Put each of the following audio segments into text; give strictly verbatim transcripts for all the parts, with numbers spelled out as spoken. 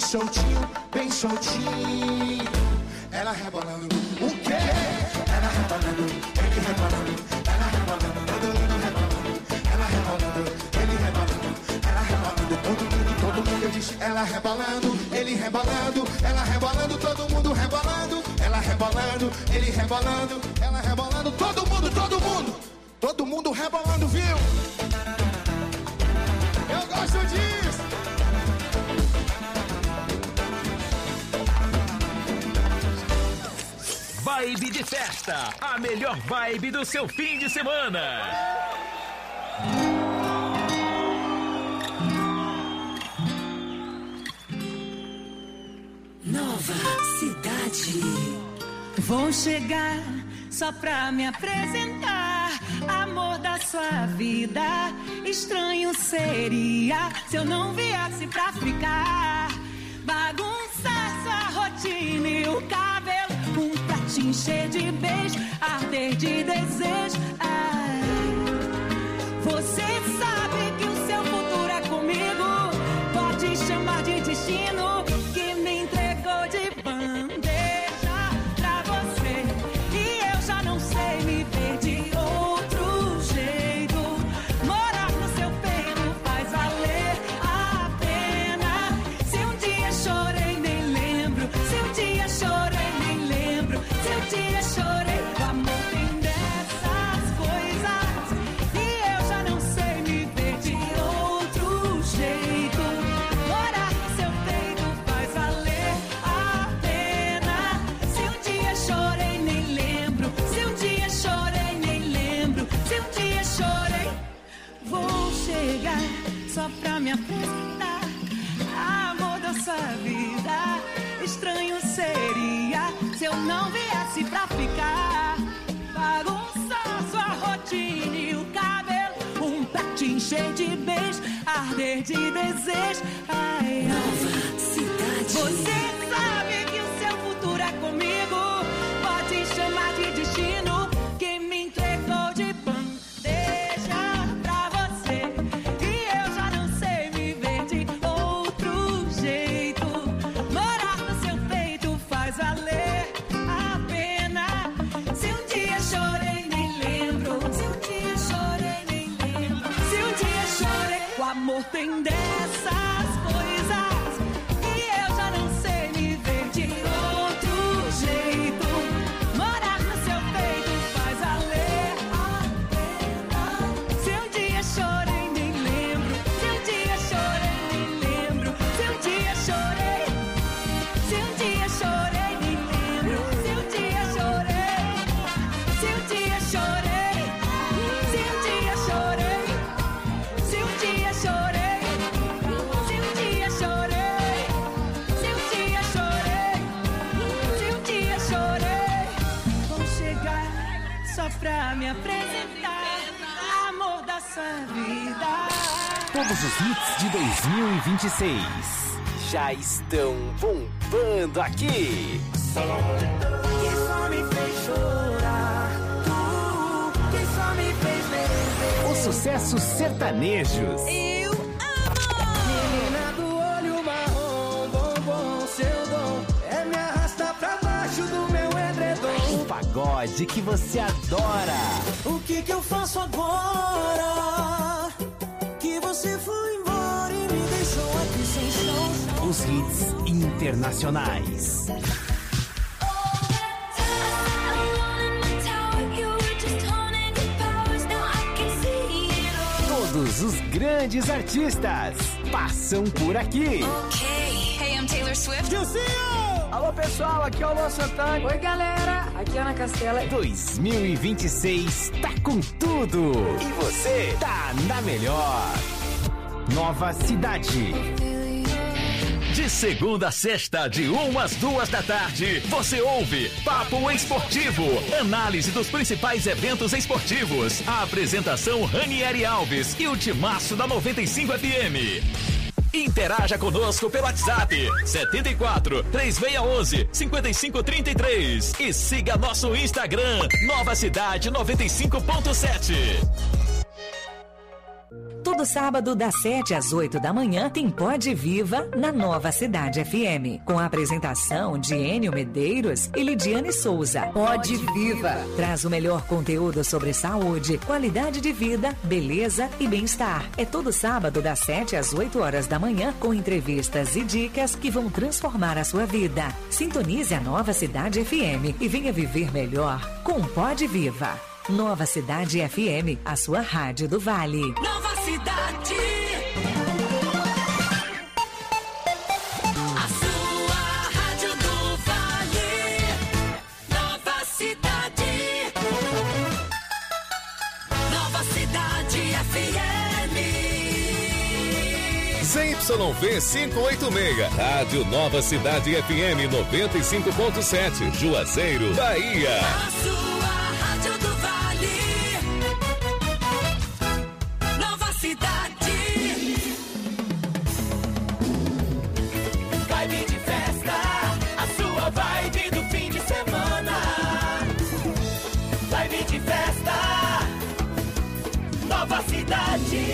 soltinho, bem soltinho. Ela rebolando, o quê? Ela rebolando, ele rebolando, ela rebolando, todo mundo rebolando. Ela rebolando, ele rebolando, ela rebolando, todo mundo, todo mundo. Eu disse, ela rebolando, ele rebolando, ela rebolando, todo mundo rebolando. Ela rebolando, ele rebolando, ela rebolando, todo mundo, todo mundo. Todo mundo rebolando, viu? Eu gosto disso. Vibe de festa, a melhor vibe do seu fim de semana. Nova Cidade. Vou chegar só pra me apresentar, amor da sua vida. Estranho seria se eu não viesse pra ficar, bagunçar sua rotina e o cabelo, um pra te encher de beijo, arder de desejo. Ai, você sabe que o seu futuro é comigo, pode chamar de destino, que me entregou de bandeja pra você, e eu já não sei me ver de outro jeito. Morar no seu peito faz valer a pena. Se um dia chorei, nem lembro. Se um dia chorei, nem lembro. Se um dia chorei, o amor tem dessas coisas, e eu já não sei me ver de outro jeito. Morar no seu peito faz valer a pena. Se um dia chorei, nem lembro. Se um dia chorei, nem lembro. Se um dia chorei, vou chegar só pra me apresentar, amor da sua vida. Estranho seria se eu não viesse pra ficar, bagunçar sua rotina e o cabelo, um pra te encher de beijo, arder de desejo. Ai, ai. Nova Cidade. Você sabe que o seu futuro é comigo, pode chamar de destino, que me entregou de bandeja pra você, e eu já não sei me ver de outro jeito. Morar no seu peito faz valer a pena. Se um dia chorei, nem lembro. Se um dia chorei, nem lembro. Se um dia chorei, o amor tem dessas coisas, e eu já não sei me ver de outro jeito. Morar no seu peito faz valer a pena. Se um dia chorei, nem lembro. Se um dia chorei, nem lembro. Se um dia chorei, se um dia chorei, nem lembro. Se um dia chorei, se um dia chorei, se um dia chorei, se um dia chorei, se um dia chorei, se um dia chorei, se um dia chorei, vou chegar só pra me apresentar, amor da sua vida. Todos os hits de dois mil e vinte e seis já estão bombando aqui. Que só me fez chorar, tu, que só me fez beber. Os sucessos sertanejos. Eu amo! Menina do olho marrom, bombom, seu dom é me arrastar pra baixo do meu edredom. O pagode que você adora. O que que eu faço agora? Que você foi embora e me deixou aqui sem chão. Os hits internacionais. Todos os grandes artistas passam por aqui. Okay, hey, I'm Taylor Swift. Alô pessoal, aqui é o Luan Santana. Oi galera, aqui é Ana Castela. dois mil e vinte e seis tá com tudo. E você tá na melhor. Nova Cidade. De segunda a sexta, de uma às duas da tarde, você ouve Papo Esportivo, análise dos principais eventos esportivos. A apresentação Ranieri Alves e o timaço da noventa e cinco F M. Interaja conosco pelo WhatsApp setenta e quatro, três seis um um, cinco cinco três três e siga nosso Instagram Nova Cidade noventa e cinco ponto sete. Toda Todo sábado, das sete às oito da manhã, tem Pode Viva na Nova Cidade F M. Com a apresentação de Enio Medeiros e Lidiane Souza. Pode Viva traz o melhor conteúdo sobre saúde, qualidade de vida, beleza e bem-estar. É todo sábado, das sete às oito horas da manhã, com entrevistas e dicas que vão transformar a sua vida. Sintonize a Nova Cidade F M e venha viver melhor com Pode Viva. Nova Cidade F M, a sua rádio do Vale. Nova Cidade. A sua rádio do Vale. Nova Cidade. Nova Cidade F M. Z Y V quinhentos e oitenta e seis, Rádio Nova Cidade F M noventa e cinco ponto sete, Juazeiro, Bahia. A sua rádio do Vale. Nova Cidade. Vibe de festa, a sua vibe do fim de semana. Vibe de festa, Nova Cidade.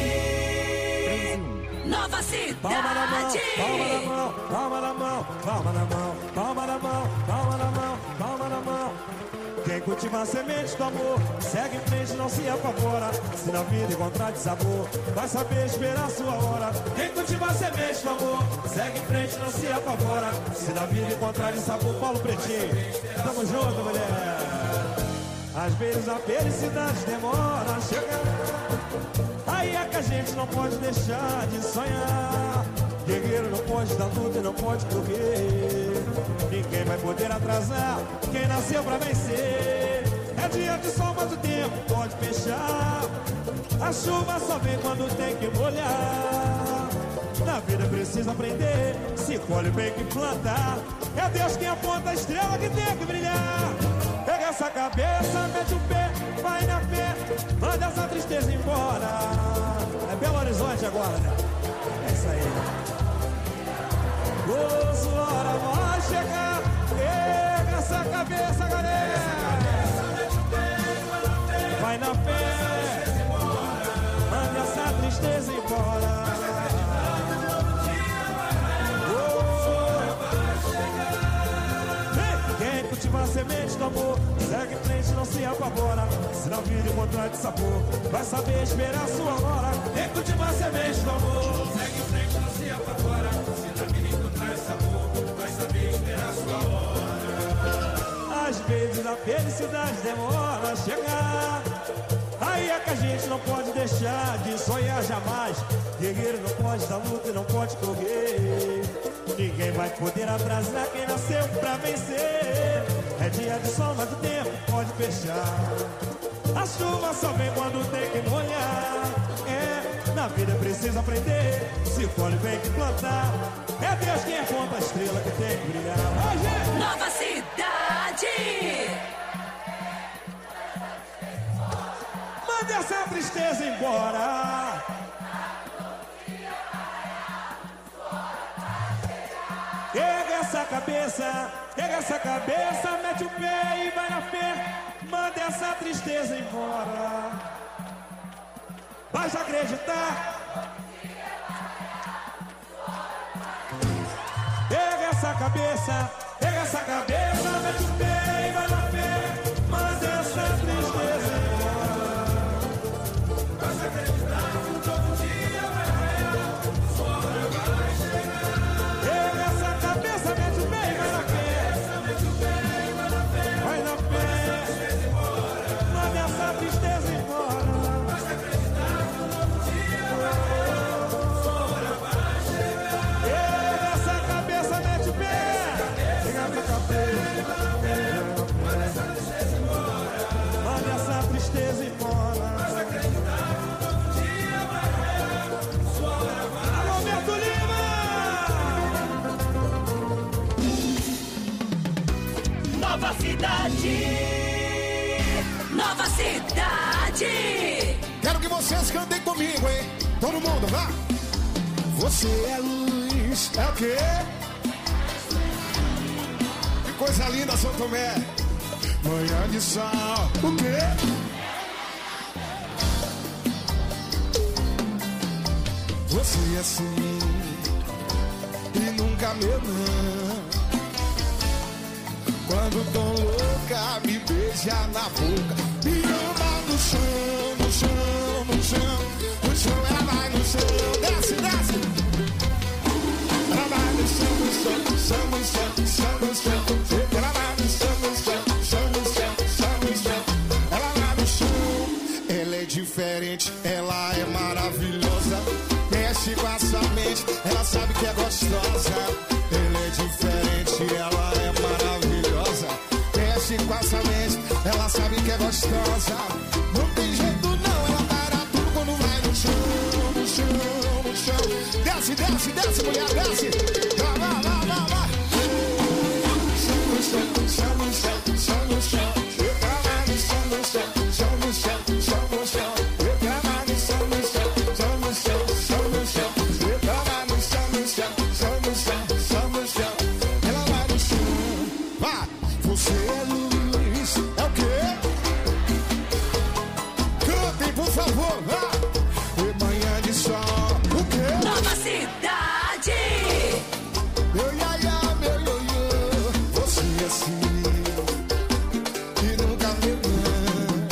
Nova Cidade. Palma na mão, palma na mão, palma na mão, palma na mão, palma na mão. Quem cultiva a semente do amor, segue em frente, não se apavora. Se na vida encontrar de sabor, vai saber esperar a sua hora. Quem cultiva a semente do amor, segue em frente, não se apavora. Se na vida encontrar de sabor, Paulo Pretinho, tamo junto, mulher. Às vezes a felicidade demora a chegar. Aí é que a gente não pode deixar de sonhar. Guerreiro não pode dar luta e não pode correr. Ninguém vai poder atrasar quem nasceu pra vencer. É dia de sol, mas o tempo pode fechar. A chuva só vem quando tem que molhar. Na vida precisa aprender, se colhe bem que plantar. É Deus quem aponta a estrela que tem que brilhar. Pega essa cabeça, mete o pé, vai na fé, manda essa tristeza embora. É Belo Horizonte agora, né? É isso aí. Ô, sua hora vai chegar. Pega essa cabeça, galera. Vai na fé, manda essa tristeza embora. Quem cultiva a semente do amor, segue em frente, não se apavora. Se na vida encontrar de sabor, vai saber esperar a sua hora. Quem cultiva a semente do amor, segue em frente, não se apavora. Se na vida encontrar de sabor, vai saber esperar a sua hora. Às vezes a felicidade demora a chegar. Aí é que a gente não pode deixar de sonhar jamais. Guerreiro não pode dar luta e não pode correr. Ninguém vai poder atrasar quem nasceu pra vencer. É dia de sol, mas o tempo pode fechar. A chuva só vem quando tem que molhar. É, na vida precisa aprender, se colhe bem que plantar. É Deus quem aponta a estrela que tem que brilhar. Hoje! Nova Cidade. Mande essa tristeza embora. Pega essa cabeça, pega essa cabeça, mete o pé e vai na fé. Manda essa tristeza embora. Vai acreditar. Pega essa cabeça, pega essa cabeça, mete o pé e vai na fé. Manda essa tristeza embora. Vai acreditar que um novo dia vai raiar. Sua hora vai chegar. Pega essa cabeça, mete o pé e vai na fé. Vai na fé. Manda essa tristeza embora. Vai acreditar que um novo dia vai raiar. Sua hora vai chegar. Pega essa cabeça, mete o pé. Pega essa cabeça. Manda essa tristeza embora. Manda essa tristeza embora. Vai acreditar que um novo dia vai raiar. Sua hora vai chegar. Alô, Beto Lima! Nova Cidade. Nova Cidade. Quero que vocês cantem comigo, hein? Todo mundo, vá! Você é luz, é o quê? Que coisa linda, São Tomé! Manhã de sol, o quê? Você é assim e nunca me não. Quando tão louca, me beija na boca. Me ama no chão, no chão, no chão. No chão, ela vai no chão. Desce, desce. Ela vai no chão, no chão, no chão, no chão, chão, no chão. Ela vai no chão, no chão, chão, no chão, chão, no chão. Ela vai no chão. Ela é diferente, ela é maravilhosa. Mexe com a sua mente, ela sabe que é gostosa. Ela é diferente, ela é maravilhosa. Mexe com a sua mente, ela sabe que é gostosa. Não tem jeito não, ela para tudo quando vai no chão, no chão, no chão. Desce, desce, desce, mulher, desce. Vai, vai, vai, vai, vai. Chão no chão, chão no chão, chão no chão. Vai no chão, no chão, chão no chão, chão no chão. Vai no chão, no chão, chão no chão, chão no chão. Vai no chão, no chão, chão no chão, chão no chão. Ela vai no chão. Vai, você é luz. É o quê? Cantem, por favor. Vai. E manhã de sol. O quê? Nova Cidade. Meu iaia, meu ioiô. Você é assim e nunca me ama.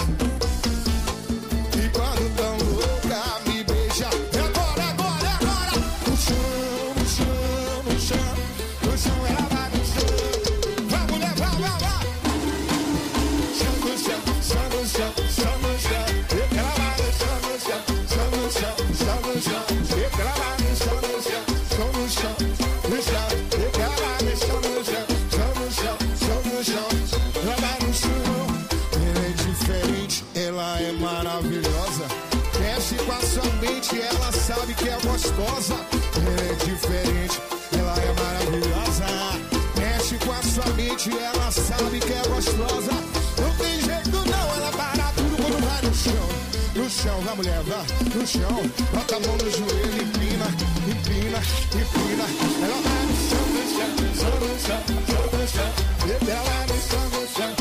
E quando tão louca, me beija. E agora, agora, agora. No chão, no chão, no chão. No chão, ela vai no chão. Vai, mulher, vai, vai, vai. Chão no chão, chão no chão, chão no chão. Ela vai no chão, no chão, chão no chão, chão no chão. Ela vai no chão, no chão, chão no chão, no chão. Ela vai no chão, no chão, chão no chão, chão no chão. Ela vai no chão. Ela é diferente, ela é maravilhosa. Mexe com a sua mente, ela sabe que é gostosa. Ela é diferente, ela é maravilhosa. Mexe com a sua mente, ela sabe que é gostosa. Não tem jeito não, ela para tudo quando vai no chão. No chão, vai mulher, vai no chão. Bota a mão no joelho, empina, empina, empina. Ela vai no chão, no chão, chão no chão, chão no chão. Ela vai no chão, no chão.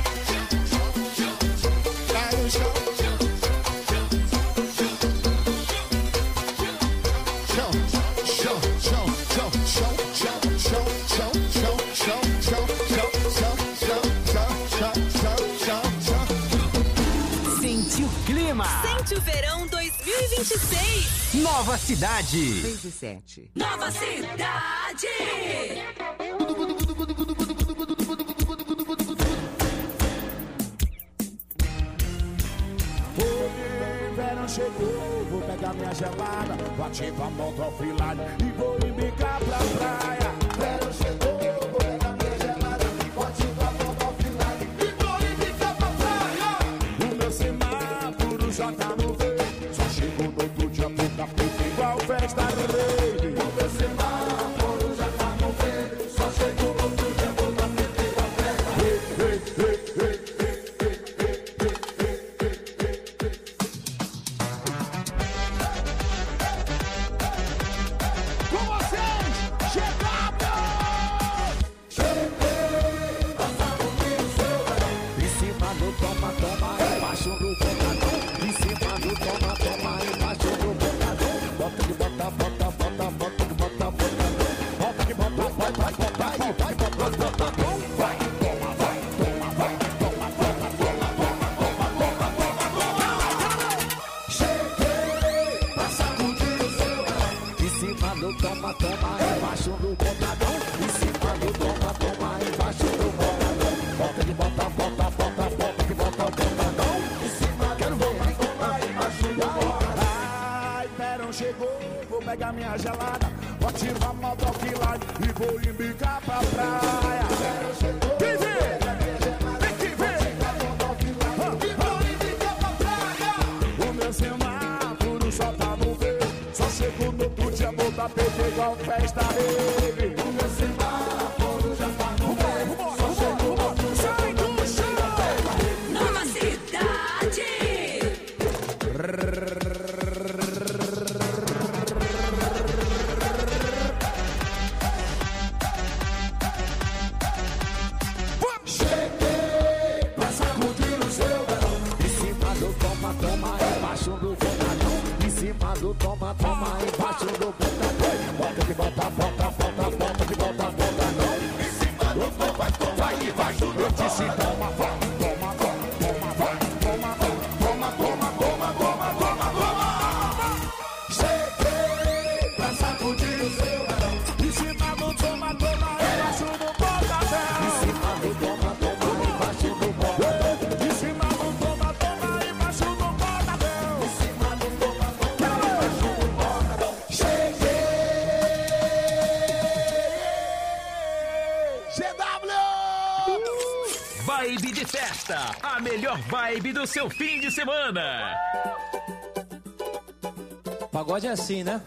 Vai no chão. Chão, chão, chão, chão, chão, chão, chão, chão, chão, chão, chão, chão, chão, chão, chão, chão, chão. Sente o clima. Sente o verão dois mil e vinte e seis. Nova Cidade. seis e sete. Nova Cidade. O verão chegou, vou pegar minha gelada, vou ativar a moto offline e vou embicar pra praia. Verão chegou, vou pegar minha gelada, vou ativar a moto offline e vou embicar pra praia. O meu semáforo já tá no verde, só chegou no outro dia muita feita igual festa do rei. O meu semáforo já tá no verde, só chegou no outro dia muita feita igual festa do rei. Toma, toma, embaixo do botadão. Em cima do toma, toma, embaixo do botadão. Bota que bota, bota, bota, bota que bota o botadão. Em cima do toma, toma, embaixo do botadão. Ai, verão chegou, vou pegar minha gelada, vou ativar a moto offline e vou embicar pra praia. Verão chegou, quem vê? Tem que ver. E vou embicar pra praia. O meu semáforo só tá no verde, só chegou no outro dia, botar peito igual festa rave. O meu semáforo já tá no verde, só chegou no outro dia, botar peito igual festa rave. Nova Cidade. Cheguei pra sacudir o seu verão. Em cima do toma, toma, embaixo do botadão. Em cima do toma, toma, embaixo Vibe de festa, a melhor vibe do seu fim de semana. Pagode é assim, né?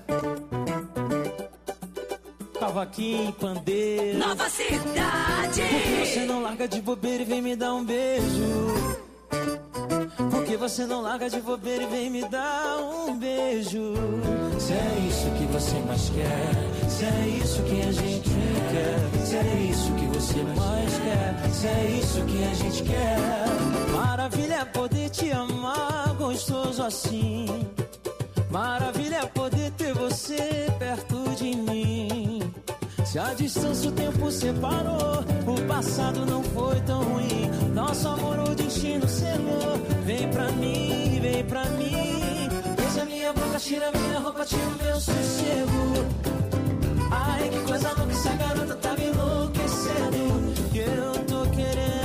Cavaquinho, pandeiro. Nova Cidade. Por que você não larga de bobeira e vem me dar um beijo? Por que você não larga de bobeira e vem me dar um beijo? Se é isso que você mais quer, se é isso que a gente quer, se é isso que você mais quer, se é isso que a gente quer. Maravilha é poder te amar gostoso assim. Maravilha é poder ter você perto de mim. Se a distância o tempo separou, o passado não foi tão ruim. Nosso amor o destino selou. Vem pra mim, vem pra mim. Beija minha boca, tira minha roupa, tira o meu sossego. Ai, que coisa louca, essa garota tá me enlouquecendo. Que eu tô querendo.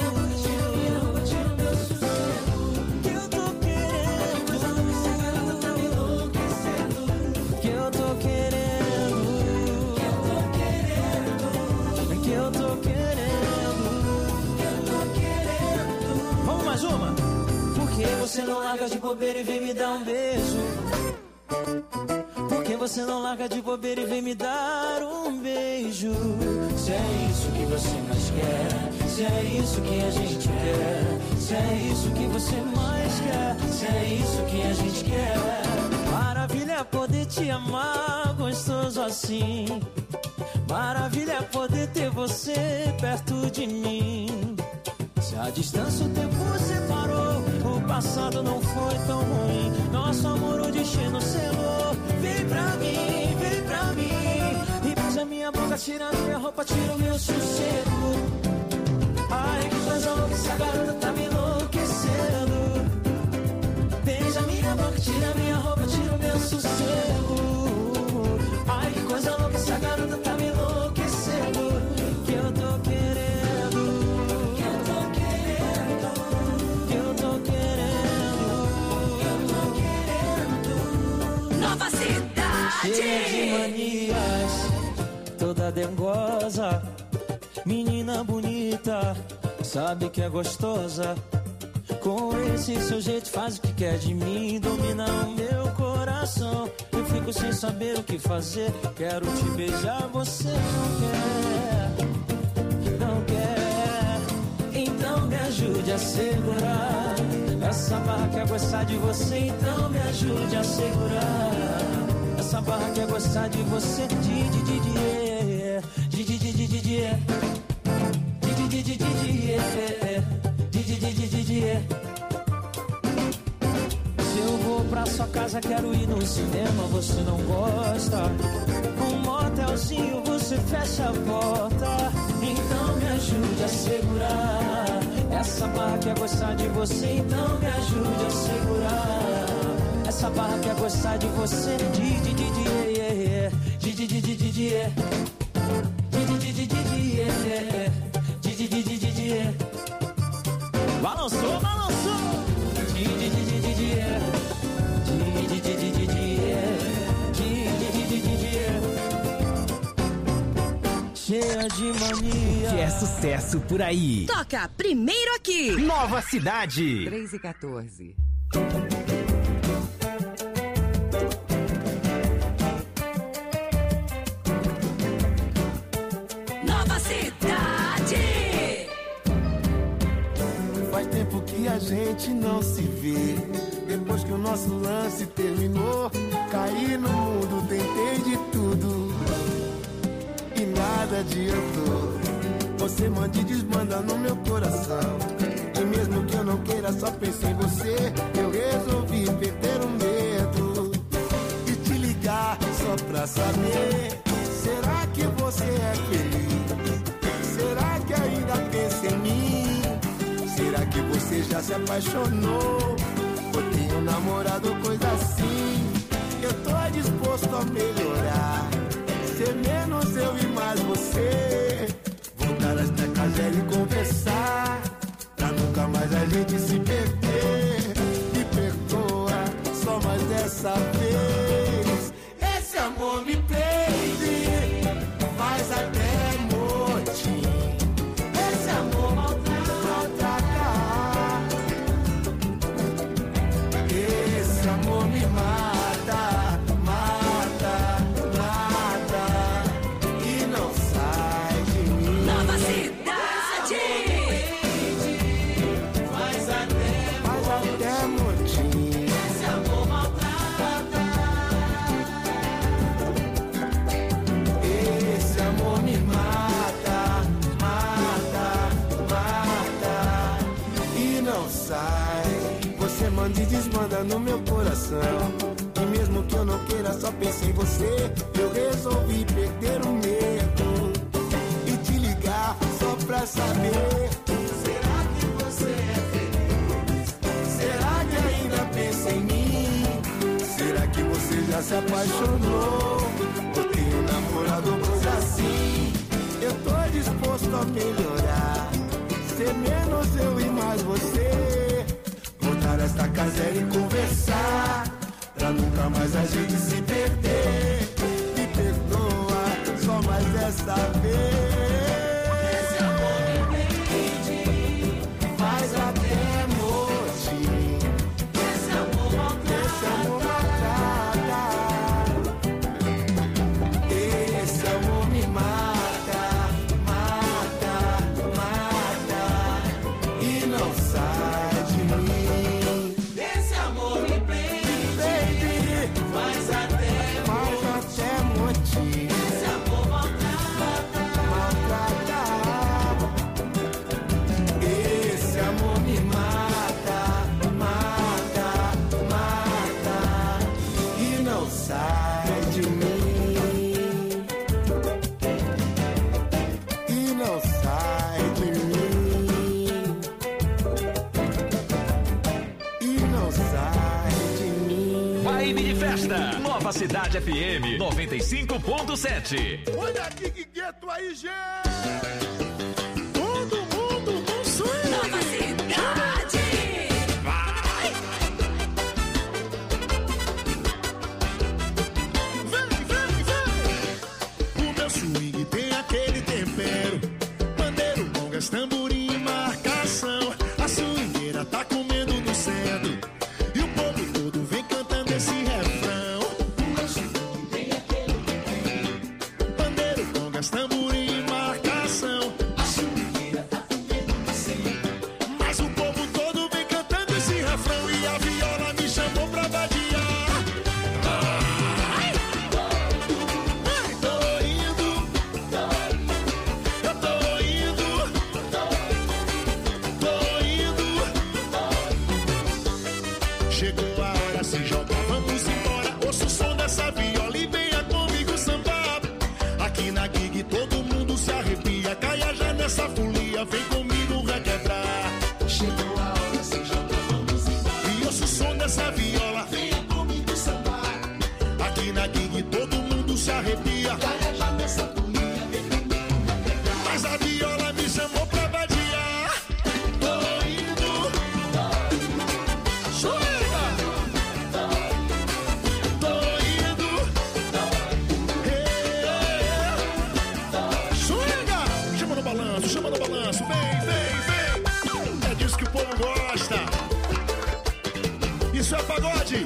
Você não larga de bobeira e vem me dar um beijo? Por que você não larga de bobeira e vem me dar um beijo? Se é isso que você mais quer, se é isso que a gente quer, se é isso que você mais quer, se é isso que a gente quer. Maravilha é poder te amar gostoso assim. Maravilha é poder ter você perto de mim. Se a distância o tempo separou, o passado não foi tão ruim. Nosso amor o destino selou. Vem pra mim, vem pra mim. E beija minha boca, tira minha roupa, tira o meu sossego. Ai, que coisa louca, essa garota tá me enlouquecendo. Beija minha boca, tira minha roupa, tira o meu sossego. Ai, que coisa louca, essa garota tá me enlouquecendo. Que eu tô querendo. Nova Cidade. Cheia de manias, toda dengosa, menina bonita, sabe que é gostosa. Com esse seu jeito faz o que quer de mim, domina o meu coração. Eu fico sem saber o que fazer, quero te beijar, você não quer, não quer. Então me ajude a segurar essa barra, quer gostar de você, então me ajude a segurar. Essa barra quer gostar de você, de de de de de de de de de de de de de de de de de. Se eu vou pra sua casa, quero ir no cinema, você não gosta. Um motelzinho, você fecha a porta. Então me ajude a segurar essa barra quer gostar de você, então me ajude a segurar. Essa barra quer gostar de você, de de de de de de de de de de de de de de de de de. Balançou, balançou. De de de de de de de de de de de de de de. Cheia de mania, que é sucesso por aí. Toca primeiro aqui. Nova Cidade. três e quatorze. Nova Cidade. Faz tempo que a gente não se vê. Depois que o nosso lance terminou, caí no mundo, tentei de tudo e nada adiantou. Você manda e desmanda no meu coração. E mesmo que eu não queira, só penso em você. Eu resolvi perder o medo e te ligar só pra saber. Será que você é feliz? Será que ainda pensa em mim? Será que você já se apaixonou? Ou tem um namorado, coisa assim? Eu tô disposto a melhorar, ser menos eu e mais você. Voltar às teclas e conversar, pra nunca mais a gente se perder. Me perdoa, só mais dessa vez. Esse amor me prende, faz até morte. Esse amor maltrata, mora no meu coração. E mesmo que eu não queira, só pense em você. Eu resolvi perder o medo e te ligar só pra saber. Será que você é feliz? Será que ainda pensa em mim? Será que você já se apaixonou? Ou tem um namorado ou coisa assim? Eu tô disposto a melhorar, ser menos eu e mais você. Voltar esta casa e conversar, pra nunca mais a gente se perder. Me perdoa, só mais desta vez. Esse amor me prende, faz até motim. Esse amor maltrata, esse amor me mata, mata, mata, e não sai de mim. Esse amor me prende, baby, faz até, faz até motim. Esse amor maltrata, maltrata, esse amor me mata, mata, mata, e não sai de mim. E não sai de mim. E não sai de mim. Vibe de festa. Nova Cidade F M noventa e cinco ponto sete. Olha aqui que gueto aí, gente! Todo mundo com swing! Nova Cidade. Vai! Vem, vem, vem! O meu swing tem aquele tempero, pandeiro, congas, tamborim e marcação. A swingueira tá comendo no centro e o povo todo vem cantando esse refrão. O meu swing tem aquele tempero, pandeiro, congas, tamborim e marcação. A swingueira tá comendo no centro, mas o povo todo vem cantando esse refrão e a viola me chamou pra vadiar. Ai, tô indo, eu tô indo, tô indo. Chegou a hora, se joga, vamos embora. Ouça o som dessa viola e venha comigo sambar. Aqui na gig todo mundo se arrepia, caia já nessa folia, vem comigo requebrar. Chegou a hora, se joga, vamos embora. E ouça o som dessa viola, venha comigo sambar. Aqui na gig todo mundo se arrepia, caia já nessa folia, vem comigo requebrar. Mas a viola me chamou pra vadiar. Tô indo, chega, tô indo, chega, chama no balanço, chama no balanço, vem, vem, vem. É disso que o povo gosta. Isso é pagode.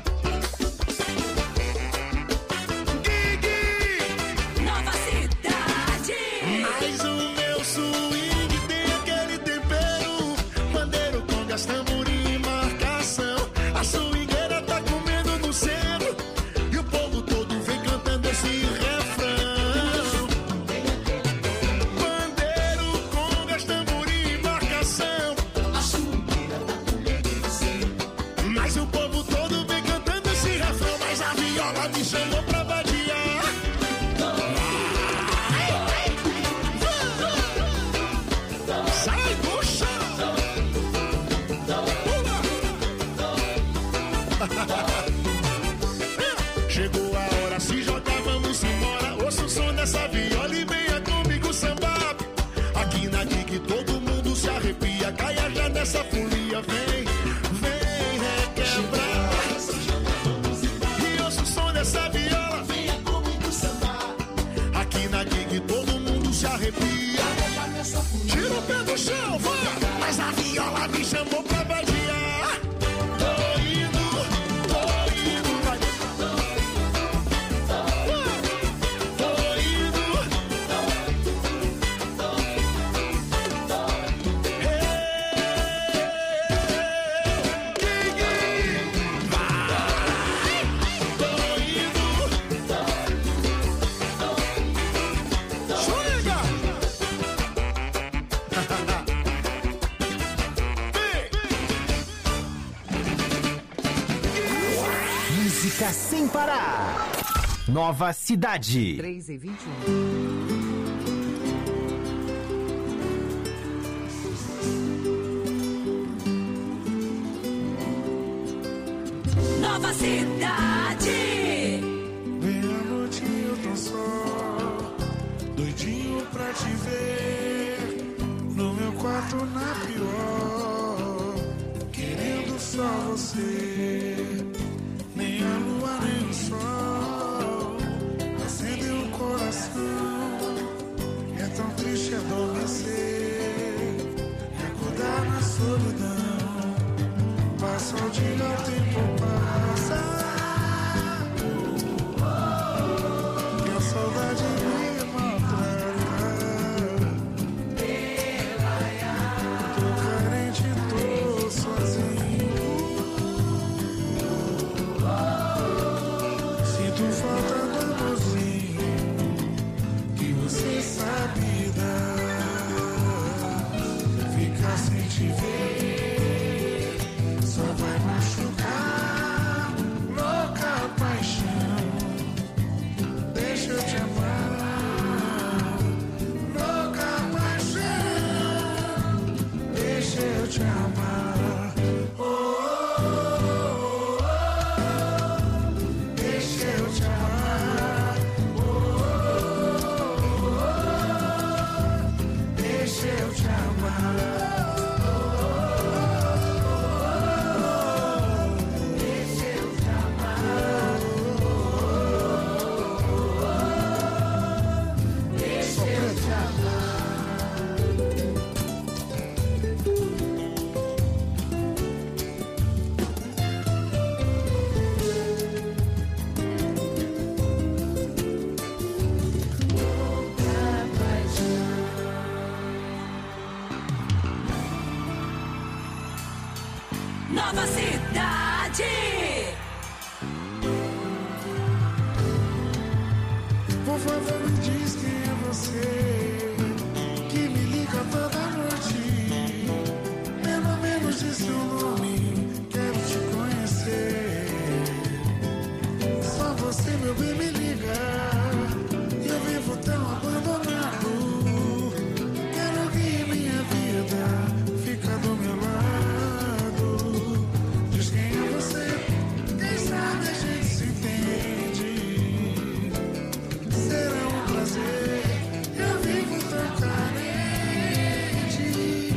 Gigi, Nova Cidade. mas o meu swing tem aquele tempero, pandeiro, congas, tamborim e marcação. A swingueira tá comendo no centro e o povo todo vem cantando esse refrão. Pandeiro, congas, tamborim e marcação. A swingueira tá comendo no centro, mas o povo todo vem cantando esse refrão. Mas a viola me chamou pra vadiar. Sai do chão! Chegou a hora, se jogar, vamos embora. Ouça o som dessa viola e venha comigo sambar. Aqui na gig todo mundo se arrepia, caia já nessa folia, vem, vem requebrar. E ouça o som dessa viola, venha comigo sambar. Aqui na gig todo mundo se arrepia, tira o pé do chão, vai! Mas a viola me chamou pra vadiar. Tô indo, tô indo, vai! Tô indo, Chega! música sem parar. Nova Cidade. três e vinte e um. Nova Cidade. Vem à noite eu tô só, doidinho pra te ver, no meu quarto na pior, querendo só você. Nem a lua nem o sol acendeu o coração. É tão triste adormecer e acordar na solidão. Passa o dia, o tempo passa. E a saudade me maltrata. Tô carente, tô sozinho. Sinto falta do amorzinho que você sabe dar. Ficar sem te ver só vai machucar. Louca paixão, deixa eu te amar. Louca paixão, deixa eu te amar. Oh, oh, oh, oh. Deixa eu te amar. Oh, oh, oh. Deixa eu te amar. Nova Cidade. Por favor, me diz quem é você que me liga toda noite. Pelo menos diz seu nome, quero te conhecer. Só você, meu bem, me liga. Eu vivo tão abandonado. Quero que minha vida fica do meu lado. Diz quem é você, quem sabe a gente se entende. Será um prazer, eu vivo tão carente.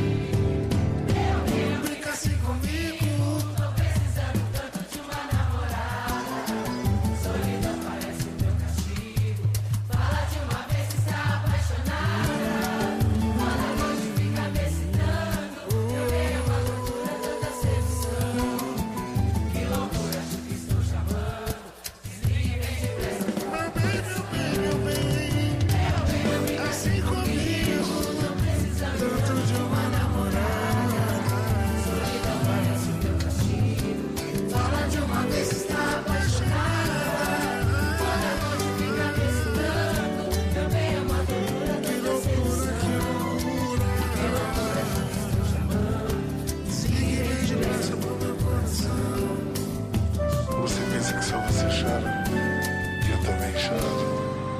Brinca assim comigo, tô precisando tanto de uma namorada. Solidão parece o meu castigo. Fala de uma vez que está apaixonada. Quando a noite fica me excitando, eu venho uma loucura, tanta sedução. Que loucura, acho que estou chamando. Desligue bem depressa. Meu bem, meu bem, meu bem, assim comigo, tô precisando tanto de uma namorada. Solidão parece o meu castigo. Fala de uma vez que está apaixonada. Quando a noite fica me excitando, eu venho uma loucura, tanta sedução. Que loucura, acho que estou chamando. Desligue bem depressa pro meu coração. Você pensa que só você chora? E eu também choro.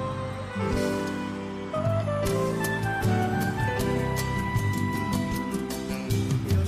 Eu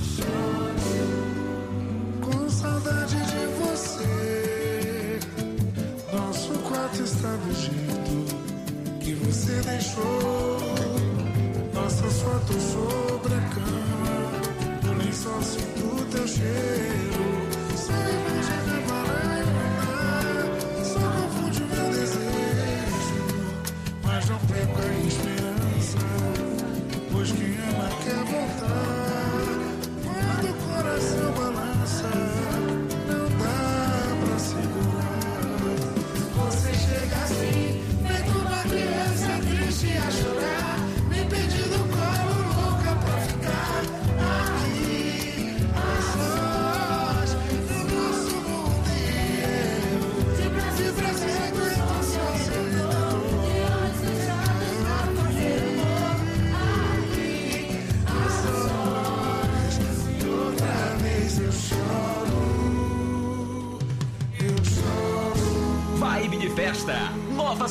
choro com saudade de você. Nosso quarto está do jeito que você deixou. Nossas fotos sobre a cama, no lençol sinto teu cheiro. Só imagina baralhar, só confunde o meu desejo. Mas não perca a esperança, pois quem ama quer voltar. Quando o coração balança, não dá pra segurar. Você chega assim, feito uma criança triste a chorar, me pedindo colo, louca pra ficar aqui a sós, no nosso mundo e eu. De prazer, prazer, aguento só seu dor. De olhos fechados pra fazer amor aqui a sós. E outra vez eu choro.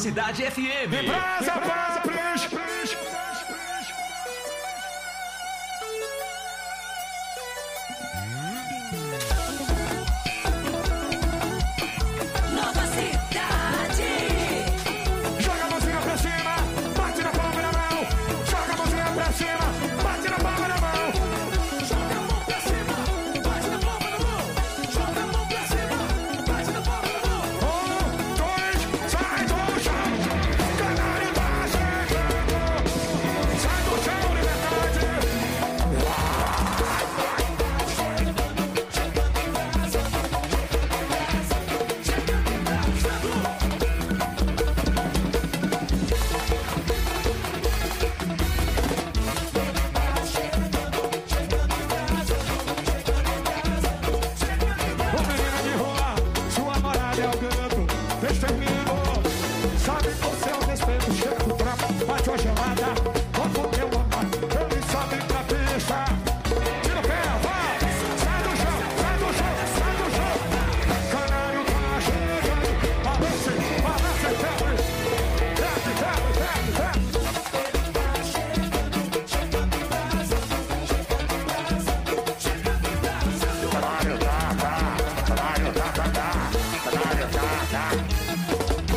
Cidade F M. Brasa, brasa, preenche, preenche. Nova Cidade. Joga a mãozinha pra cima, bate na palma da mão. Joga a mãozinha pra cima, bate na palma da mão. Joga a mão pra cima, bate na palma da mão. Joga a mão pra cima, bate na palma da mão. Um, dois, sai do chão. Canário tá chegando. Sai do chão, liberdade. Ô menina de rua, sua morada é o canto. Extermino, sabe com seu respeito. Chega do trampo, bate a gelada. Como teu amor, ele sobe pra pista. Tira o pé, vai. Sai do chão, sai do chão, sai do chão. Canário tá chegando. Balance, balance, febre. Febre, febre, febre, febre. Canário tá, tá. Canário tá, tá, tá. Canário tá, tá.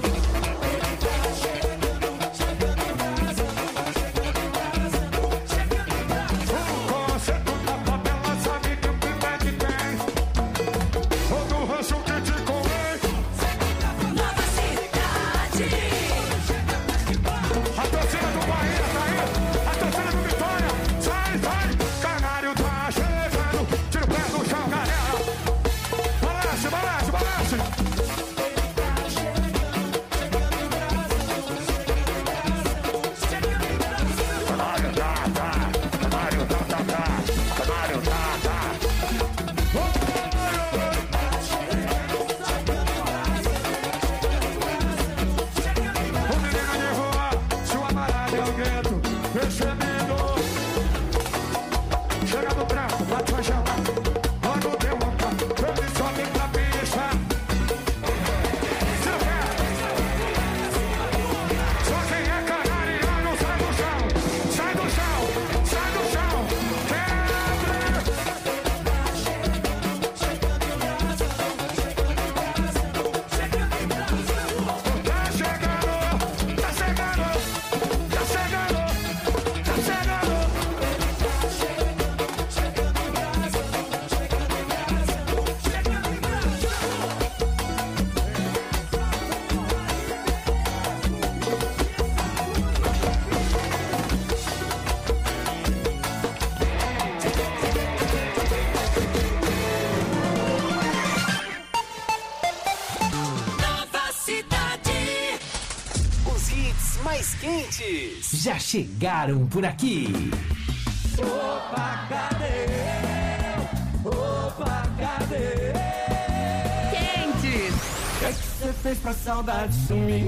O conceito da tabela sabe que o pivete tem. Todo rancho que te convém. Nova Cidade. A torcida do Bahia tá aí. A torcida do Vitória. Sai, sai. Canário tá chegando. Tira o pé do chão, galera. Balance, balance, balance. Canário tá, tá. Canário tá, tá, tá. Canário tá, tá. Ô menina de rua, sua marada é o gueto. Percebendo. Chega do branco, bate a gelada. Quando deu uma pá, ele sobe pra pista. Tira o pé. Só quem é canariano sai do chão. Sai do chão, sai do chão. Quebre. Tá chegando, tá chegando, tá chegando, tá chegando. Nova Cidade. Os hits mais quentes já chegaram por aqui. Opa, cadê? Opa, cadê? Quentes. O que é que você fez pra saudade sumir?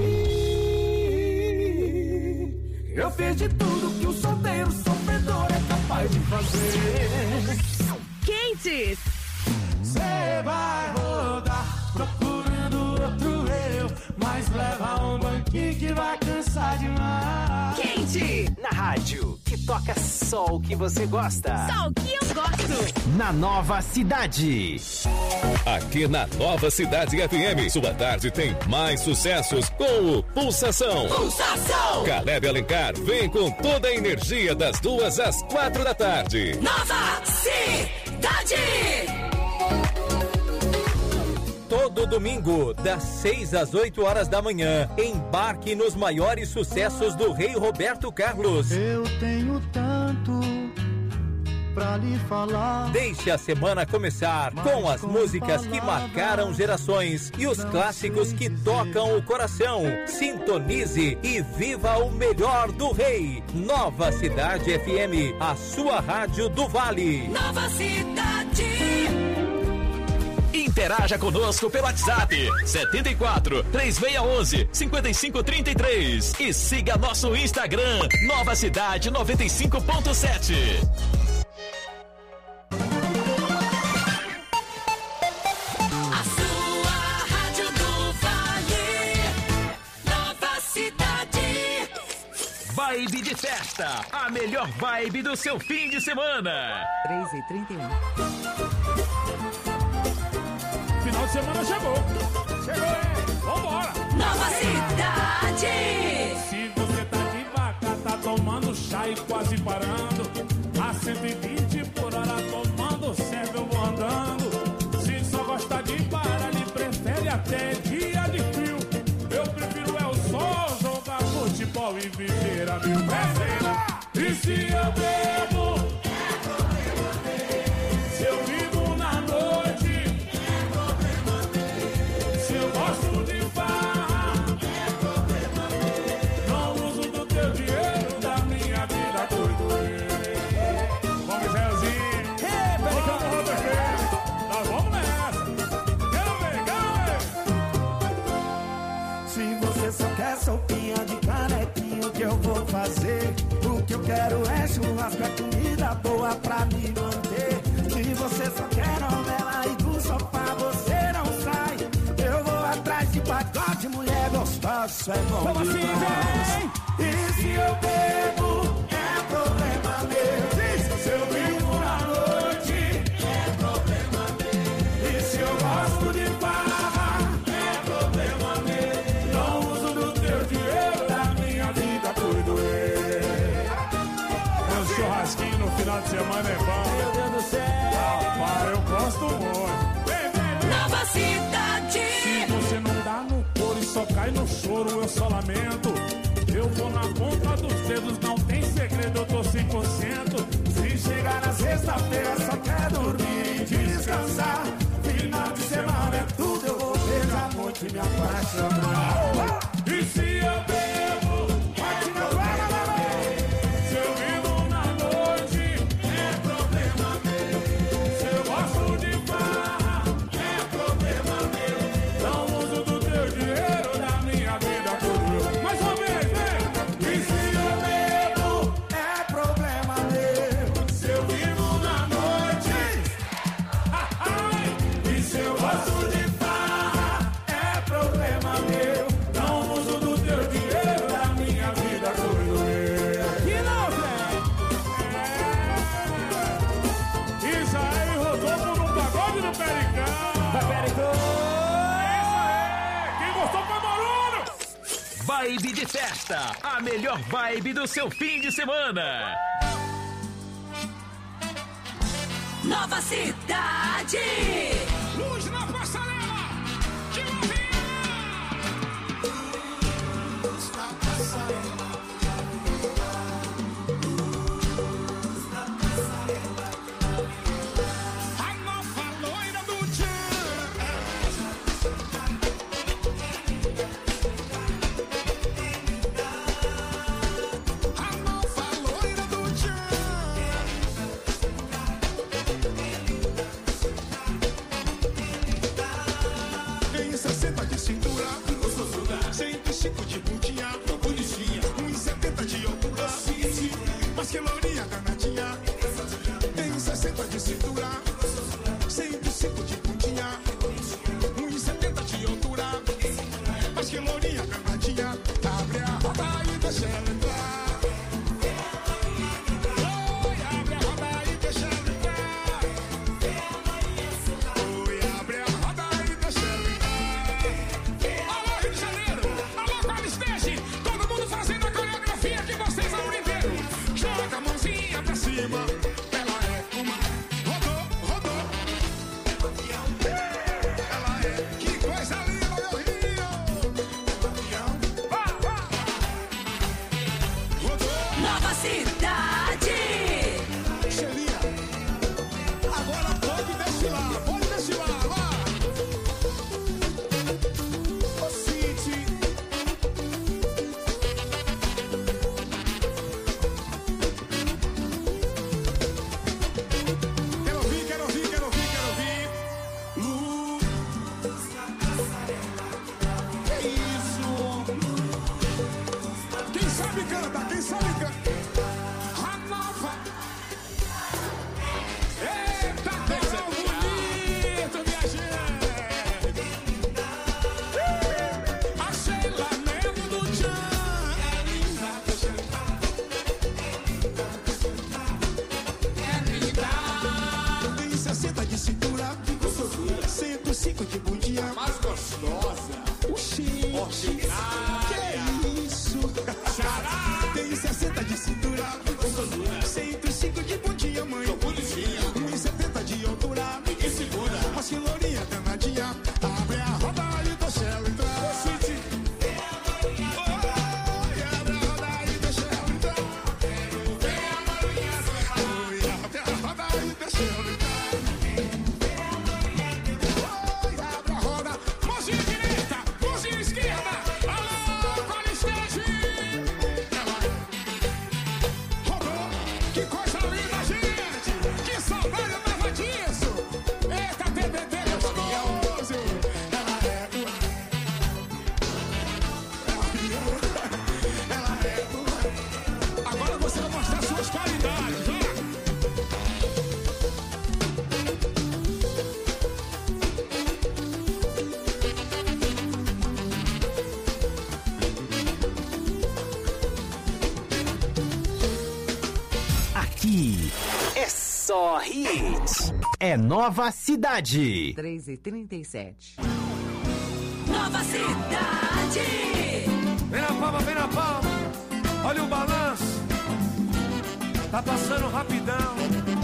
Eu fiz de tudo que um solteiro sofredor é capaz de fazer. Quentes. Você vai rodar procurando outro eu, mas leva um banquinho que vai cansar demais. Quente. Na rádio, que toca só o que você gosta. Só o que eu gosto. Na Nova Cidade. Aqui na Nova Cidade F M, sua tarde tem mais sucessos com o Pulsação. Pulsação. Caleb Alencar vem com toda a energia das duas às quatro da tarde. Nova Cidade. Todo domingo, das seis às oito horas da manhã, embarque nos maiores sucessos do Rei Roberto Carlos. Eu tenho tanto pra lhe falar. Deixe a semana começar com as músicas que marcaram gerações e os clássicos que tocam o coração. Sintonize e viva o melhor do Rei. Nova Cidade F M, a sua rádio do Vale. Nova Cidade. Interaja conosco pelo WhatsApp setenta e quatro, três seis um um, cinco cinco três três e siga nosso Instagram Nova Cidade noventa e cinco ponto sete. A sua rádio do Vale. Vibe de festa, a melhor vibe do seu fim de semana. três e trinta e um. Final de semana chegou. Chegou, é. Vambora. Nova Cidade. Se você tá de vaca, tá tomando chá e quase parando. A cento e vinte por hora tomando, sempre eu vou andando. Se só gosta de parar, ele prefere até dia de frio. Eu prefiro é o sol, jogar futebol e viver a mil. E se eu bebo, é problema dele. Se eu vivo na noite, é problema dele. Se eu gosto de farra, é problema dele. Não uso do teu dinheiro, da minha vida, doido. Vamos, Zezinho. Vamos, Roberto. Nós vamos nessa. Quero ver, quero ver. Se você só quer sopinha de canequinha, o que eu vou fazer? O que eu quero é churrasco, é comida boa pra me manter. Se você só quer novela e do sofá você não sai, eu vou atrás de pacote, mulher gostosa, isso é bom Como assim, demais. E se eu bebo, é problema meu. Se eu vivo na noite, é problema meu. E se eu gosto de farra, é problema meu. Não uso do teu dinheiro, da minha vida por doer. Um churrasquinho no final de semana é bom. Meu Deus do céu. Rapaz, eu gosto muito. Vem, vem, vem. Nova Cidade. Se você não dá no couro e só cai no choro, eu só lamento. Eu vou na ponta dos dedos, não tem segredo, eu tô cem por cento. Se chegar na sexta-feira, só quer dormir e descansar. Final de semana é tudo, eu vou beijar muito e me apaixonar. E se eu bebo, bate meu vai, se eu vivo na noite, é problema meu. se eu gosto de farra, É problema meu. não uso do teu dinheiro, da minha vida tudo. Mais uma vez, vem! E se eu bebo, é problema meu. Se eu vivo na noite, e se eu gosto de farra, é problema meu. Não uso do teu dinheiro, da minha vida tudo meu. Que não, Zé! É. Isso aí, Rodolfo no pagode do Pericão! Pericão! É isso aí! Quem gostou foi Moruro! Vibe de festa, a melhor vibe do seu fim de semana. Nova Cidade. Luz na passarela! De novinha! A nova loira do tchan. A nova loira do tchan. Em sessenta de cintura, cento e cinco de bundinha, bonitinha, um e setenta de altura, mas que lourinha danadinha. Em sessenta de cintura, cento e cinco de bundinha, um e setenta de altura, mas que lourinha danadinha. Abre a roda e deixa ela entrar. Oi, abre a roda e deixa ela entrar. Oi, abre a roda e deixa ela entrar. Alô, Rio de Janeiro! Alô, Quad Stage! Todo mundo fazendo a coreografia que vocês não entenderam! Joga a mãozinha pra cima. Ela é uma. Rodou, rodou. Ela é. Que coisa linda, meu Rio. Vá, vá. Rodou. Nova Cidade. Xelia. Agora pode desfilar. Pode desfilar. Vá. Ô, City. Quero ouvir, quero ouvir, quero ouvir, quero ouvir. Luz. Que isso? Quem sabe canta, quem sabe canta. um e sessenta de cintura, cento e cinco de pontinha, mãe. um e setenta de altura, me segura. Mas que lourinha danadinha, abre a roda e deixa ela entrar. Só hits. É Nova Cidade. três e trinta e sete. Nova Cidade. Vem na palma, vem na palma. Olha o balanço. Tá passando rapidão.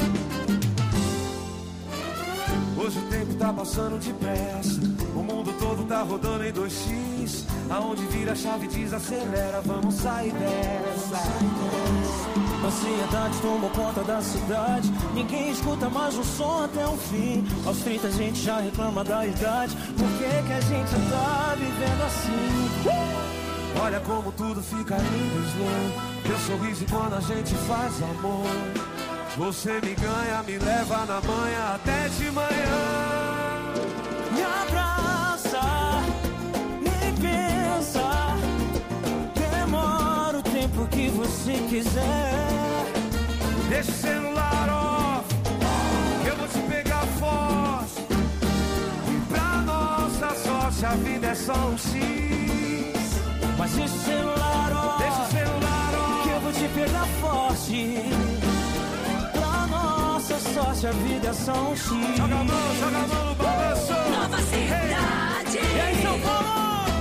Hoje o tempo tá passando depressa. O mundo todo tá rodando em dois x. Aonde vira a chave desacelera. Vamos sair dessa. A ansiedade tomou conta da cidade. Ninguém escuta mais o som até o fim. Aos trinta a gente já reclama da idade. Por que que a gente tá vivendo assim? Uh! Olha como tudo fica lindo e slow. Teu sorriso quando a gente faz amor. Você me ganha, me leva na manhã até de manhã. Me abraça, nem pensa. Demora o tempo que você quiser. Deixa o celular off, que eu vou te pegar forte. E pra nossa sorte a vida é só um X. Mas deixa o celular off, deixa o celular off, que eu vou te pegar forte. Pra nossa sorte a vida é só um X. Joga a mão, joga a mão no balanço. Nova Cidade. E aí, São Paulo?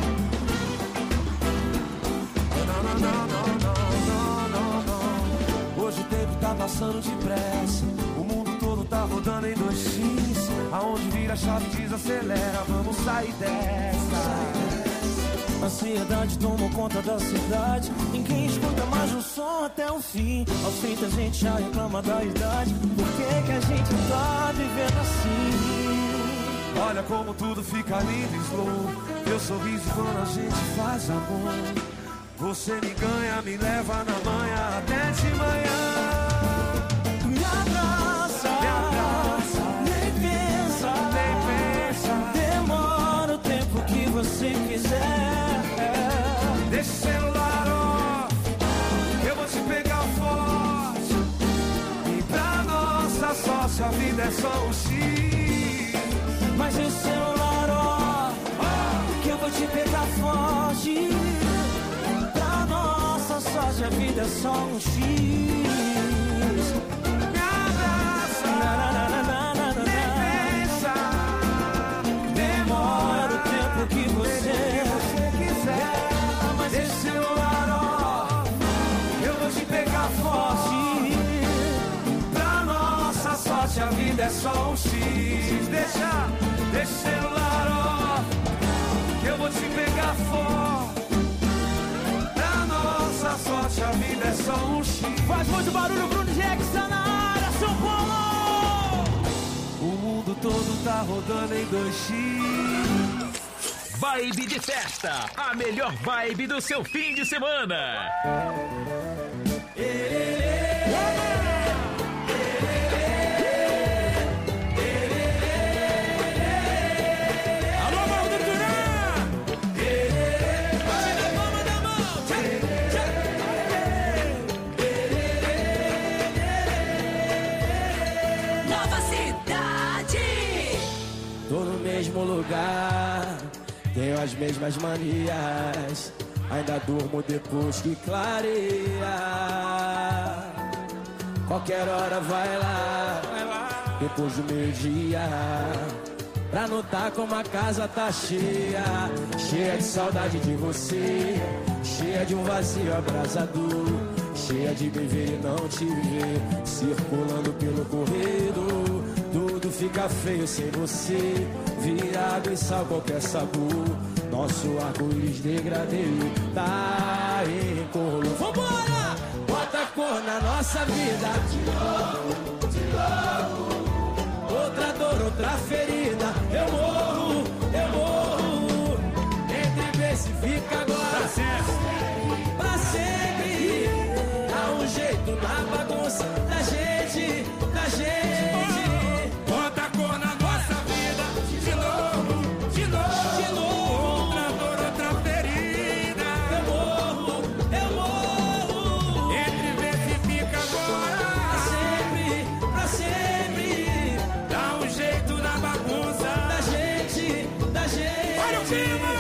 Não, não, não, não, não, não, não. Hoje o tempo tá passando depressa. O mundo todo tá rodando em dois x. Aonde vira a chave desacelera. Vamos sair dessa. A ansiedade tomou conta da cidade. Ninguém escuta mais o som até o fim. Aos trinta a gente já reclama da idade. Por que que a gente tá vivendo assim? Olha como tudo fica lindo e slow. Teu sorriso quando a gente faz amor. Você me ganha, me leva na manhã até de manhã. Me abraça, me abraça, nem pensa, nem pensa. Demora o tempo que você quiser. Deixa o celular off, que eu vou te pegar forte. E pra nossa sorte a vida é só um X. Mas deixa o celular off, oh, que eu vou te pegar forte. Pra nossa sorte a vida é só um X. Me abraça, na, na, na, na, na, na, nem pensa. Demora o tempo que você, você quiser. Mas deixa o celular off, eu vou te pegar forte. Pra nossa sorte a vida é só um X. Deixa, deixa o celular off, que eu vou te pegar forte. Nossa sorte, a vida é só um X. Faz muito barulho, Bruno Jackson na área, São Paulo! O mundo todo tá rodando em dois x. Vibe de festa, a melhor vibe do seu fim de semana. Mesmo lugar, tenho as mesmas manias, ainda durmo depois que clareia. Qualquer hora vai lá, vai lá. Depois do meio-dia, pra notar como a casa tá cheia. Cheia de saudade de você, cheia de um vazio abrasador. cheia de bem ver e não te ver, circulando pelo corredor. Tudo fica feio sem você, vira água e sal qualquer sabor. Nosso arco-íris degradê tá em cor. Vambora! Bota cor na nossa vida. De novo, de novo. Outra dor, outra ferida. Eu morro, eu morro. Entre ver se fica agora. Pra sempre, pra sempre. Dá um jeito na bagunça da gente, da gente. Bota cor na nossa vida. De novo, de novo. De novo. Outra dor, outra ferida. Eu morro, eu morro. Entre ver se fica agora. Pra sempre, pra sempre. Dá um jeito na bagunça da gente, da gente. Olha o clima!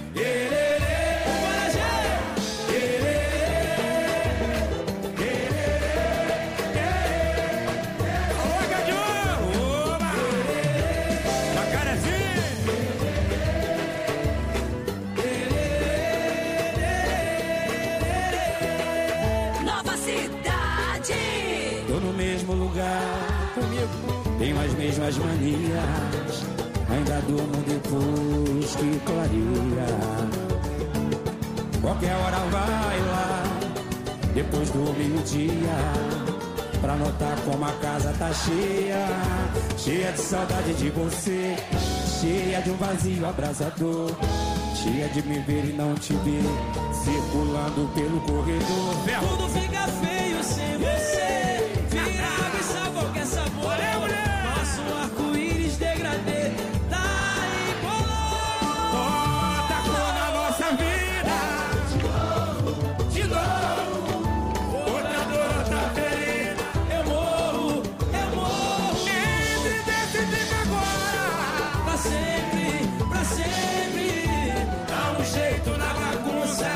Tenho as mesmas manias, ainda durmo depois que clareia. Qualquer hora vai lá, depois do meio-dia, pra notar como a casa tá cheia. Cheia de saudade de você, cheia de um vazio abrasador, cheia de me ver e não te ver, circulando pelo corredor. Tudo fica feio sem você, vira água e sal qualquer sabor. Nosso arco-íris degradê tá em color. Bota cor na nossa vida. De novo, de novo. Outra dor, outra ferida. Eu morro, eu morro. Entre desse fica agora. Pra sempre, pra sempre. Dá um jeito na bagunça.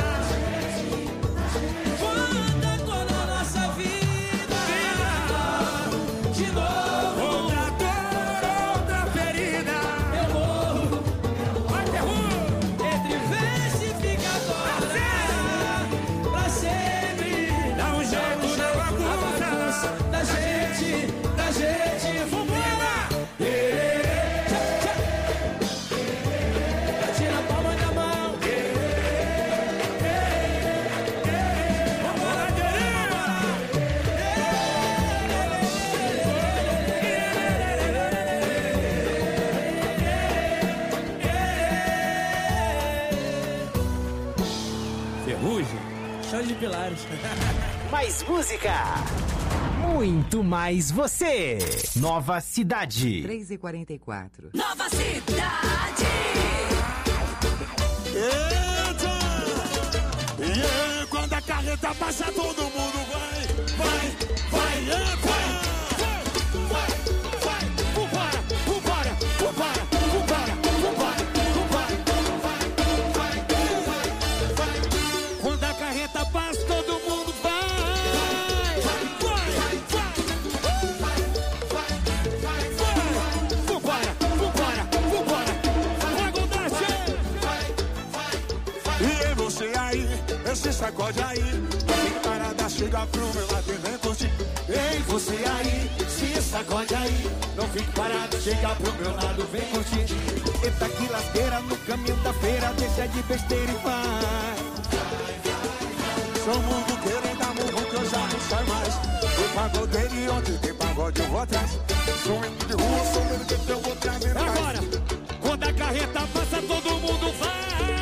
Bota cor na nossa vida. De novo. De Pilares. Mais música, muito mais você. Nova Cidade. três e quarenta e quatro. Nova Cidade. Eita! E quando a carreta passa, todo mundo vai, vai, vai, entra! Vai, vai, vai, vambora, vambora, vambora, vambora, vambora, vambora, vai, vai, vai. Quando a carreta passa, todo mundo vai, vai, vai, vai, vai, vai, vai, vambora, vambora, vambora, vai, Godarte! E você aí, esse sacode aí, vem parada, chega pro meu lado e vem curtir. Ei, você aí, se sacode aí, não fique parado, chega pro meu lado, vem curtir. Eita que lasqueira no caminho da feira, deixa de besteira e vai. Sou mundo querendo dar murro que eu já não sai mais. Fui pagodeiro e ontem tem pagode eu vou atrás. Sou menino de rua, sou menino que eu vou trazer mais. Agora, quando a carreta passa, todo mundo vai.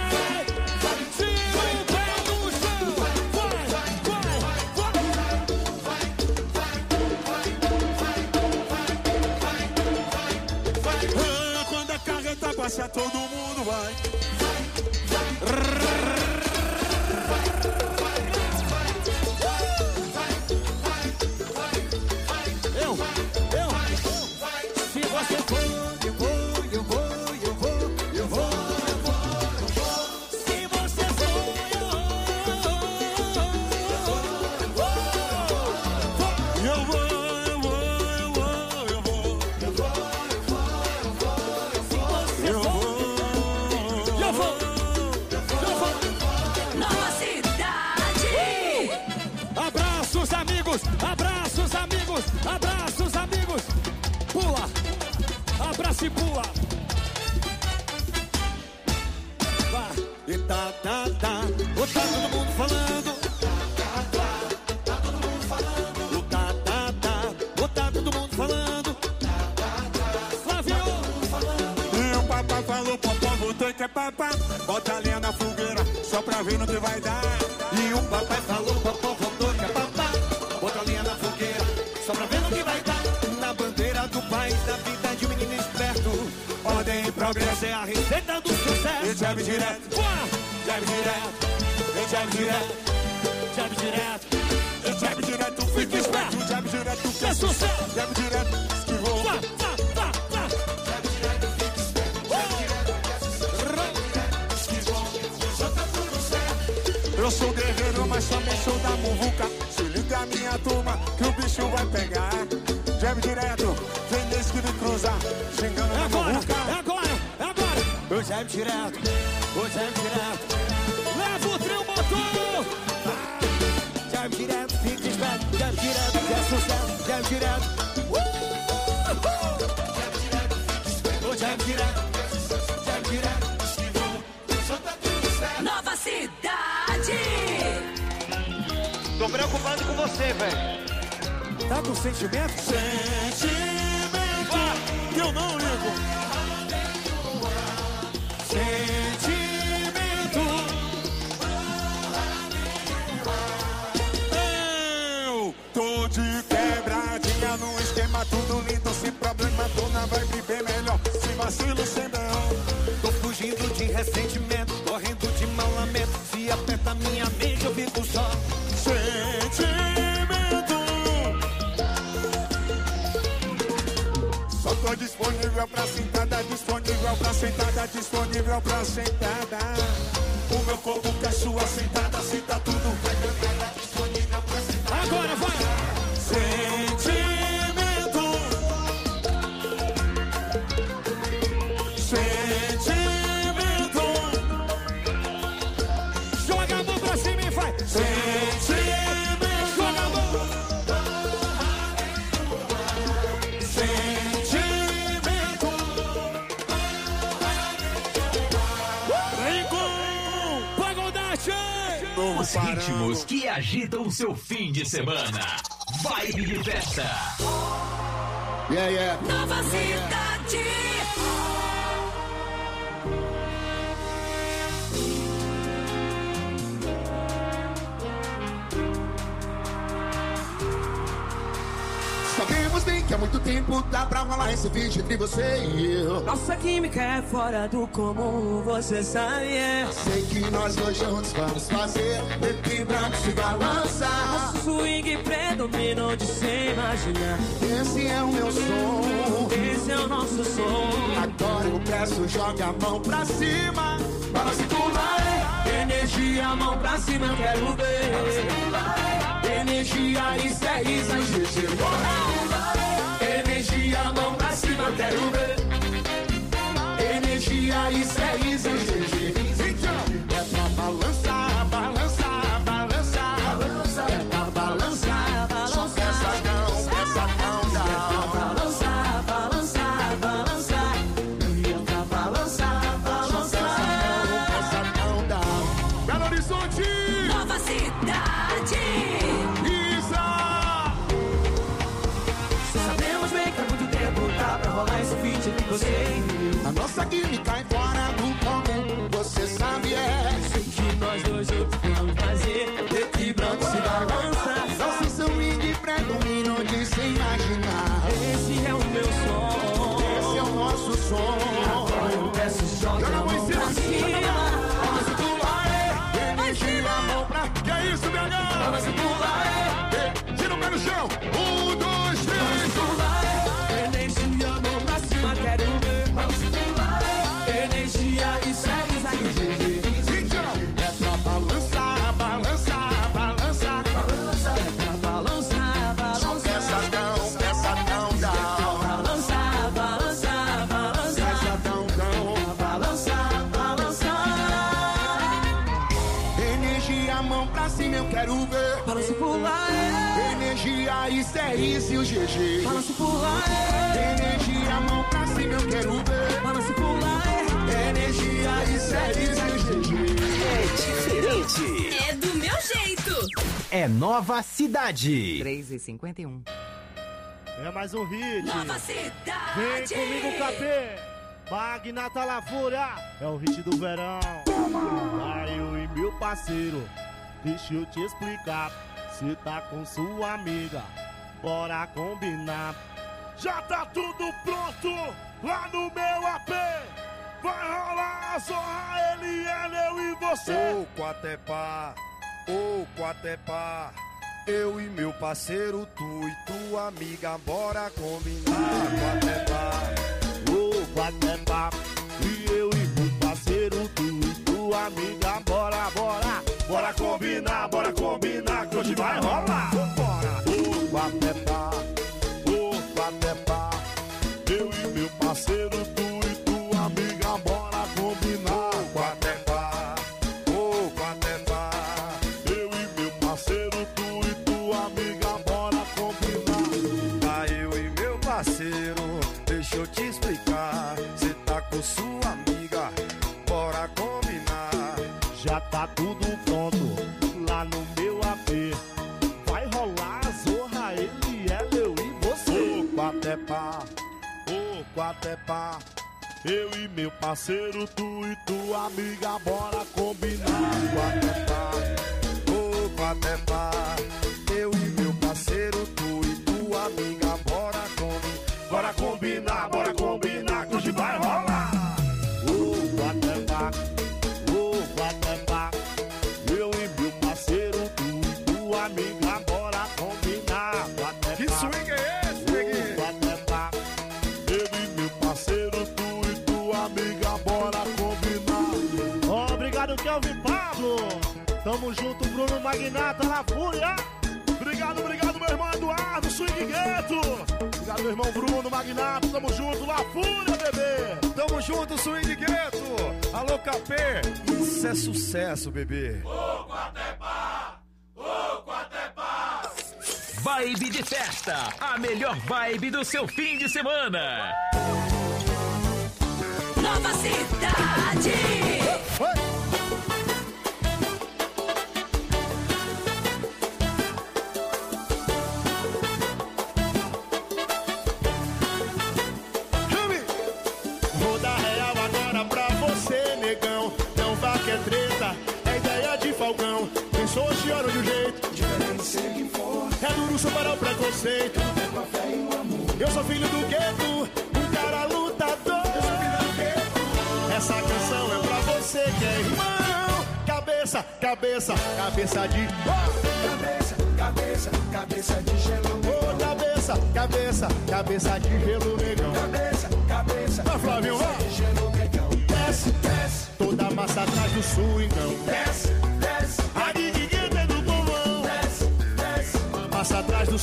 Passa, todo mundo vai. Eu, eu, se você for, eu vou, eu vou, eu vou, eu vou, eu vou, eu vou. Se você for, eu vou, eu vou, eu vou, eu vou, eu vou, eu vou, eu vou, eu vou, eu vou. amigos, abraços, amigos, abraços, amigos. Pula, abraço e pula. Vai. E tá, tá, tá, o tá todo mundo falando. Tá, tá, tá todo mundo falando. O tá, tá, tá, o tá todo mundo falando. Tá, tá, tá, Flávio. E o papai falou, popó, voltou que é papá. Bota a lenha na fogueira, só pra ver no que vai dar. E o papai falou, popó, voltou que é papá. Bota a lenha na fogueira, só pra ver no que vai dar. Na bandeira do país, da vida de um menino esperto. Ordem e progresso é a receita do sucesso. E jab direto, jab direto, e jab direto, jab direto, e jab direto, fica esperto, jab direto, que é sucesso, jab direto, esquivou. Vá, vá, vá, vá. Jab direto, fica esperto, jab direto, que é sucesso, esquivou, já tá tudo certo. Eu sou guerreiro, mas também sou da muvuca. Se liga minha turma, que o bicho vai pegar. Jab direto, vem nesse que me cruza, xingando é na agora, muvuca. é agora, é agora. O jab direto, o jab direto. Leva o trio motor. Jab direto, fica esperto, jab direto, que é sucesso, jab direto. Jab direto, fica esperto, o jab direto, jab direto, esquivou, já tá tudo certo. Nova Cidade. Tô preocupado com você, velho. Tá com sentimento? Sentimento, que eu não ligo. Sentimento. Eu tô de quebradinha no esquema, tudo lindo, sem problema, tô na vibe bem melhor, sem vacilo, sem não. Tô fugindo de ressentimento, correndo de mau lamento. Se aperta minha mente, eu fico só. Sentimento. Só tô disponível pra sentada, disponível pra sentada, disponível pra sentada. O meu corpo quer sua sentada, se tá tudo vai danada, disponível pra sentada. Agora vai! Sentimento. Sentimento. Joga a mão pra cima e vai! Sentimento. Joga a mão! Os ritmos que agitam o seu fim de semana. Vibe de festa. Yeah, yeah. Nova Cidade. Sabemos bem que há muito tempo dá pra rolar esse vídeo entre você e eu. Nossa química é fora do comum, você sabe, é. Sei que nós dois juntos vamos fazer equilibrando se balançar. Nosso swing predomina onde cê imaginar. Esse é o meu som, esse é o nosso som. Agora eu peço, joga a mão pra cima. Balança e pula, energia, mão pra cima, eu quero ver. Energia, isso é isso, é G G. Energia, mão pra cima, eu quero ver. Energia, isso é isso, é G G. É pra balançar, balançar, balançar. É pra balançar, balançar. Pesadão, pesadão, down. Balançar, balançar, balançar. É pra balançar, balançar. Pesadão, down. Belo Horizonte! Nova Cidade. Sabemos bem que há muito tempo dá pra rolar esse feat entre você e eu. A nossa química é fora do comum, você sabe, é. Sei que nós dois vamos fazer equilibrando se balança. Nosso swing predomina onde cê imaginar. Esse é o meu som, esse é o nosso som. Agora eu peço, joga a mão pra cima. Vamos pular, é. Energia, a mão pra... Que é isso, B H? Vamos pular, é. Tira o pé no chão. Um, dois, três. Energia, mão pra cima, quero ver. Vamos pular, energia, isso é isso aí. É pra balançar, balançar, balançar. É pra balançar, balançar. Pesadão, pesadão, down. Balançar, balançar, balançar. Pesadão, down. Balançar, balançar. Energia, a mão pra cima, eu quero ver. Balança e pular, é. Energia, isso é isso e o G G. Balança por lá, é. Energia, mão pra cima, eu quero ver. Balança por lá, é. Energia, isso é isso e o G G. É diferente. É do meu jeito. É Nova Cidade. três e cinquenta e um. É mais um hit. Nova Cidade. Vem comigo, K P. Magnata La Fúria. É o hit do verão. Vai eu e meu parceiro. Deixa eu te explicar. Cê tá com sua amiga. Bora combinar. Já tá tudo pronto lá no meu A P. Vai rolar a zorra, ele, ela, eu e você. Ô, Quatepá, ô, Quatepá. Eu e meu parceiro, tu e tua amiga, bora combinar. Quatepá, ô, Quatepá. E eu e meu parceiro, tu e tua amiga, bora, bora. Bora combinar, bora combinar, que hoje vai rolar. Bora, ô, Quatepá, ô, Quatepá. Eu e meu parceiro, tu e tua amiga, bora combinar. Quatepá, ô, Quatepá. Eu e meu parceiro, tu e tua amiga, bora combinar. Tá, eu e meu parceiro, deixa eu te explicar. Cê tá com sua amiga, bora combinar. Já tá tudo pronto lá no meu A P. Vai rolar a zorra, ele, ela, eu e você. Ô, Quatepá, ô, Quatepá. Eu e meu parceiro, tu e tua amiga, bora combinar. Quatepá, ô, Quatepá. Eu e meu parceiro, tu e tua amiga, bora combinar. Bora combinar, bora combinar, que hoje vai rolar. Ô, Quatepá, ô, Quatepá. Eu e meu parceiro, tu e tua amiga, bora combinar. Quatepá, que swing é esse, neguinho? Quatepá. Eu e meu parceiro, tu e tua amiga, bora combinar. Obrigado, Kelvin Pablo. Tamo junto, Bruno Magnata, La Fúria. Obrigado, obrigado, meu irmão Eduardo, Swing Gueto. Obrigado, meu irmão Bruno Magnata. Tamo junto, La Fúria, bebê. Tamo junto, Swing Gueto. Alô, K P. Isso é sucesso, bebê. Ô, Quatepá, ô, Quatepá. Vibe de festa, a melhor vibe do seu fim de semana. Nova Cidade. Oi. Vou dar real agora pra você, negão. Não vá que é treta, é ideia de Falcão. Pensou de ouro de um jeito diferente, sei que for. É duro superar o preconceito. Eu sou filho do gueto, um cara lutador. Essa canção é pra você que é irmão. Cabeça, cabeça, cabeça de... Oh! Cabeça, cabeça, cabeça de gelo. Oh, cabeça, cabeça, cabeça de gelo, negão. Cabeça, cabeça, ah, Flávio, cabeça de gelo, negão. Desce, desce, toda a massa atrás do sul, então. Desce, desce, a guiguinha do povão. Desce, desce, massa atrás do